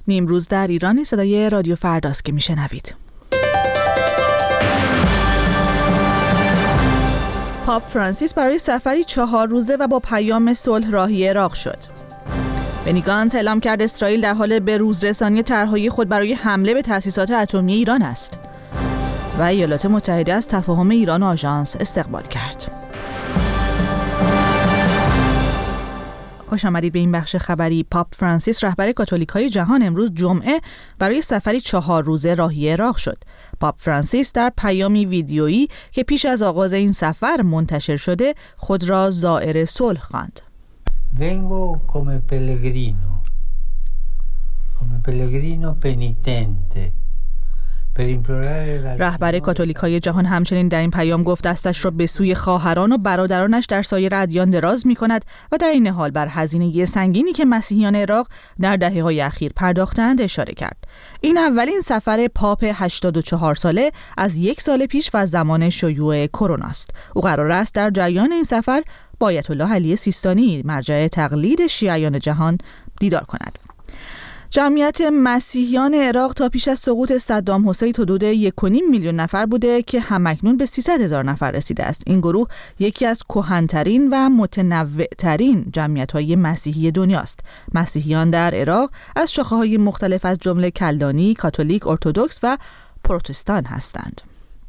نیمروز در ایران صدای رادیو فرداست که میشنوید. پاپ فرانسیس برای سفری 4 روزه و با پیام صلح راهی عراق شد. بنی گانتز اعلام کرد اسرائیل در حال بروزرسانی طرحهای خود برای حمله به تأسیسات اتمی ایران است. و ایالات متحده از تفاهم ایران و آژانس استقبال کرد. خوش آمدید به این بخش خبری. پاپ فرانسیس رهبر کاتولیک‌های جهان امروز جمعه برای سفری 4 روزه راهی عراق شد. پاپ فرانسیس در پیامی ویدیویی که پیش از آغاز این سفر منتشر شده خود را زائر صلح خواند. Vengo come pellegrino penitente. رهبر کاتولیک‌های جهان همچنین در این پیام گفت دستش را به سوی خواهران و برادرانش در سایر ادیان دراز می‌کند و در این حال بر هزینه سنگینی که مسیحیان عراق در دهه‌های اخیر پرداختند اشاره کرد. این اولین سفر پاپ 84 ساله از 1 سال پیش و زمان شیوع کرونا است. او قرار است در جریان این سفر با آیت الله علی سیستانی مرجع تقلید شیعیان جهان دیدار کند. جمعیت مسیحیان عراق تا پیش از سقوط صدام حسین حدود 1.5 میلیون نفر بوده که همکنون به 300,000 نفر رسیده است. این گروه یکی از کهن‌ترین و متنوع‌ترین جمعیت‌های مسیحی دنیاست. مسیحیان در عراق از شاخه‌های مختلف از جمله کلدانی، کاتولیک، ارتدوکس و پروتستان هستند.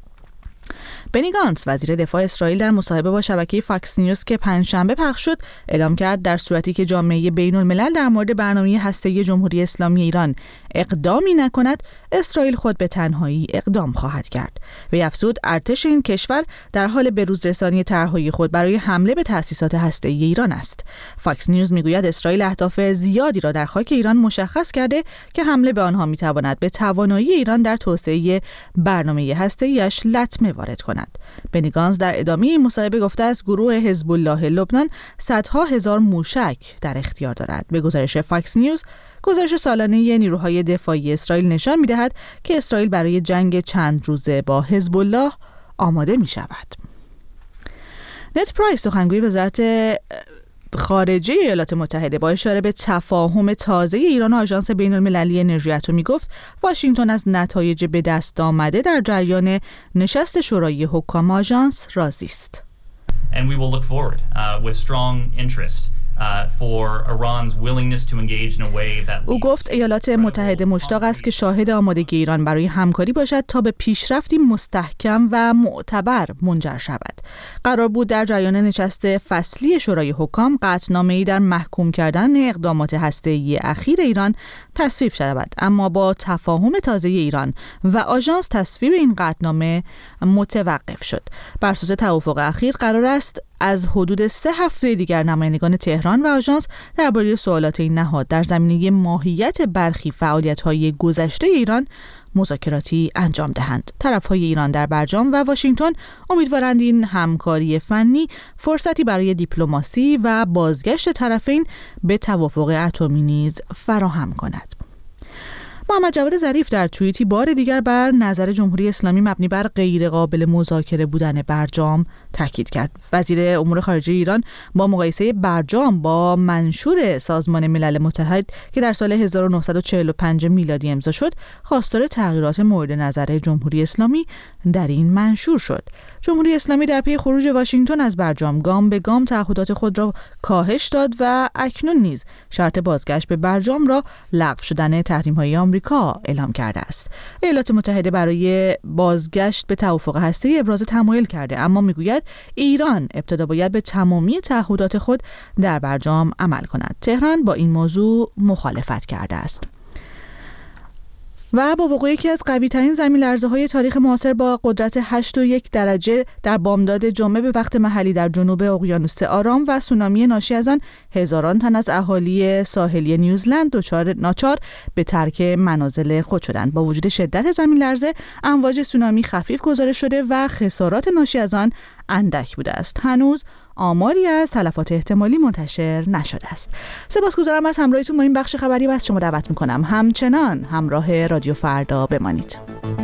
بنی گانتز وزیر دفاع اسرائیل در مصاحبه با شبکه فاکس نیوز که پنجشنبه پخش شد اعلام کرد در صورتی که جامعه بین‌الملل در مورد برنامه هسته‌ای جمهوری اسلامی ایران اقدامی نکند، اسرائیل خود به تنهایی اقدام خواهد کرد. وی افزود ارتش این کشور در حال بروزرسانی طرحهای خود برای حمله به تأسیسات هسته‌ای ایران است. فاکس نیوز میگوید اسرائیل اهداف زیادی را در خاک ایران مشخص کرده که حمله به آنها میتواند به توانایی ایران در توسعه برنامه هسته‌ایش لطمه وارد کند. بنی گانتز در ادامه این مصاحبه گفته است گروه حزب الله لبنان صدها هزار موشک در اختیار دارد. به گزارش فاکس نیوز، گزارش سالانه نیروهای دفاعی اسرائیل نشان می‌دهد که اسرائیل برای جنگ چند روزه با حزب الله آماده می‌شود. نت پرایس سخنگوی وزارت خارجه ایالات متحده با اشاره به تفاهم تازه ایران و آژانس بین‌المللی انرژی اتمی گفت واشنگتن از نتایج به دست آمده در جریان نشست شورای حکام آژانس راضی است. And we will look forward with strong interest for Iran's willingness to engage in a way that او گفت ایالات متحده مشتاق است که شاهد آمادگی ایران برای همکاری باشد تا به پیشرفتی مستحکم و معتبر منجر شود. قرار بود در جریان نشست فصلی شورای حکام قطعنامه‌ای در محکوم کردن اقدامات هسته‌ای اخیر ایران تصویب شود، اما با تفاهم تازه ایران و آژانس تصویب این قطعنامه متوقف شد. بر اساس توافق اخیر قرار است از حدود 3 هفته دیگر نمایندگان تهران و آژانس درباره سوالات این نهاد در زمینه ماهیت برخی فعالیت‌های گذشته ایران مذاکراتی انجام دهند. طرف‌های ایران در برجام و واشنگتن امیدوارند این همکاری فنی فرصتی برای دیپلماسی و بازگشت طرفین به توافق اتمی نیز فراهم کند. محمد جواد ظریف در توییتی بار دیگر بر نظر جمهوری اسلامی مبنی بر غیر قابل مذاکره بودن برجام تاکید کرد. وزیر امور خارجه ایران با مقایسه برجام با منشور سازمان ملل متحد که در سال 1945 میلادی امضا شد، خواستار تغییرات مورد نظر جمهوری اسلامی در این منشور شد. جمهوری اسلامی در پی خروج واشنگتن از برجام گام به گام تعهدات خود را کاهش داد و اکنون نیز شرط بازگشت به برجام را لغو شدن تحریم‌های آمریکا اعلام کرده است. ایالات متحده برای بازگشت به توافق هسته‌ای ابراز تمایل کرده، اما میگوید ایران ابتدا باید به تمامی تعهدات خود در برجام عمل کند. تهران با این موضوع مخالفت کرده است. و با وقوع یکی از قوی‌ترین زمین‌لرزه‌های تاریخ معاصر با قدرت 8.1 درجه در بامداد جمعه به وقت محلی در جنوب اقیانوس آرام و سونامی ناشی از آن، هزاران تن از اهالی ساحلی نیوزلند ناچار به ترک منازل خود شدند. با وجود شدت زمین‌لرزه، امواج سونامی خفیف گزارش شده و خسارات ناشی از آن اندک بوده است. هنوز آماری از تلفات احتمالی منتشر نشده است. سپاسگزارم از همراهیتون با این بخش خبری و از شما دعوت می‌کنم همچنان همراه رادیو فردا بمانید.